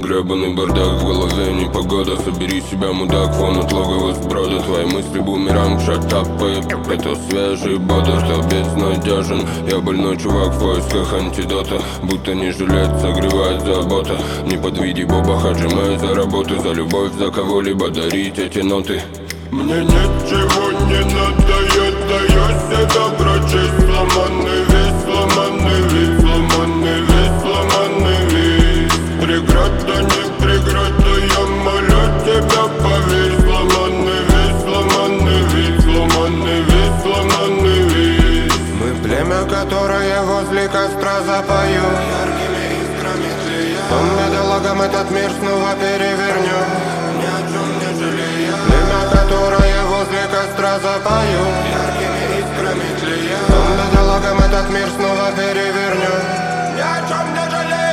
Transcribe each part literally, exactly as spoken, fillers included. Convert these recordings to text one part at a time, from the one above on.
гребаный бардак в голове, непогода. Собери себя, мудак, фон от логова сброда. Твои мысли бумеранг, шатап, это свежий бодр. Столбец надежен, я больной чувак в поисках антидота. Будто не жилет, согревает забота. Не подведи Боба Хаджима за работу, за любовь, за кого-либо дарить эти ноты. Мне ничего не надо, я даю себя прочесть. Сломанный весь, сломанный весь, сломанный весь, сломанный весь. Преграда, не преграда, я молю тебя, поверь. Сломанный весь, сломанный весь, сломанный весь, сломанный весь. Мы племя, которое возле костра запою. Яркими искрами тлея. Том бедолагам этот мир снова перевернем, ни о чем не жалея. Племя, которое возле костра запою. Яркими искрами тлея. Том бедолагам этот мир снова перевернем, ни о чем не жалея.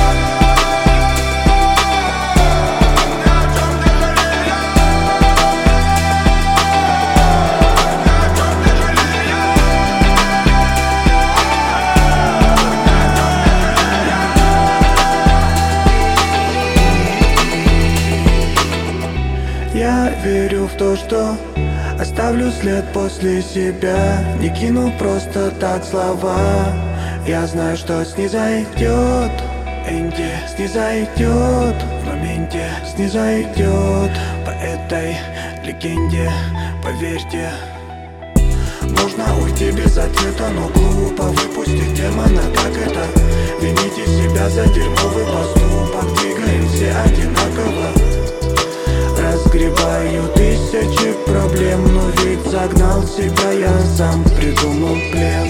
Я верю в то, что оставлю след после себя. Не кину просто так слова. Я знаю, что снизойдет Энди, снизойдет в моменте, снизойдет по этой легенде, поверьте. Можно уйти без ответа, но глупо выпустить демона. Как это? Вините себя за дерьмовый поступок. Двигаем все одинаково. Разгребаю тысячи проблем, но ведь загнал себя, я сам придумал плен.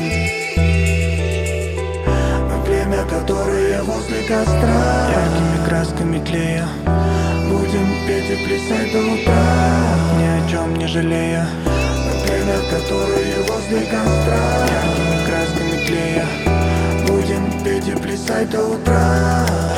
Мы племя, которое возле костра, яркими красками тлея. Будем петь и плясать до утра, ни о чем не жалея. Мы племя, которое возле костра, яркими красками тлея. Будем петь и плясать до утра.